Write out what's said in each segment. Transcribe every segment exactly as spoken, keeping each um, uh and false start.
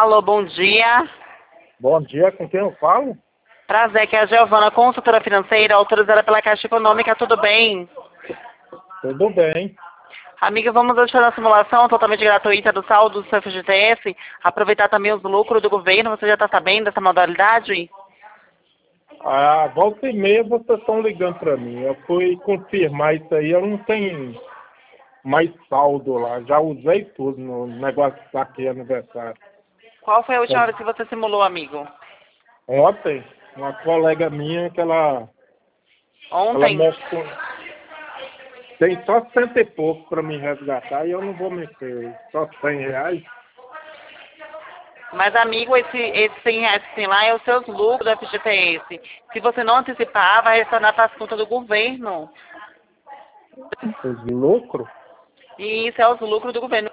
Alô, bom dia. Bom dia, com quem eu falo? Prazer, que é a Giovana, consultora financeira, autorizada pela Caixa Econômica, tudo bem? Tudo bem. Amiga, vamos hoje fazer uma simulação totalmente gratuita do saldo do seu F G T S, aproveitar também os lucros do governo, você já está sabendo dessa modalidade? Ah, volta e meia vocês estão ligando para mim. Eu fui confirmar isso aí, eu não tenho mais saldo lá. Já usei tudo no negócio daqui aniversário. Qual foi a última Então, vez que você simulou, amigo? ontem, uma colega minha que ela, ela Ontem? mexe com. Tem só cento e pouco para me resgatar e eu não vou mexer. Só cem reais. Mas, amigo, esse, esse cem reais que tem lá é os seus lucros do F G T S. Se você não antecipar, vai retornar para as contas do governo. Os lucros? E isso é os lucros do governo.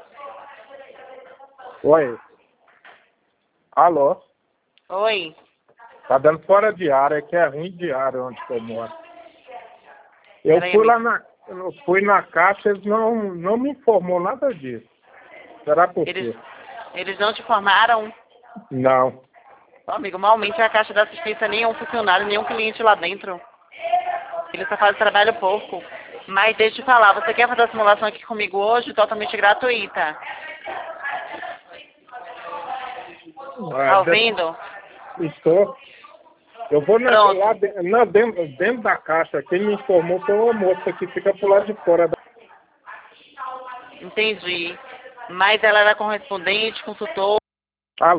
Oi. Alô? Oi. Tá dando fora de área, que é ruim de área onde eu moro. Eu Peraí, fui lá amigo. na, eu fui na caixa, eles não, não me informou nada disso. Será por Eles, quê? eles não te informaram? Não. Ô, amigo, malmente a Caixa da Assistência nem é um funcionário, nem um cliente lá dentro. Ele só faz trabalho pouco. Mas deixa eu te falar, você quer fazer a simulação aqui comigo hoje? Totalmente gratuita. Ah, Tá de- ouvindo? estou. Eu vou na, lá Pronto. de- na, dentro, dentro da caixa. Quem me informou foi uma moça que fica por lá de fora. Da... Entendi. Mas ela era correspondente, consultor.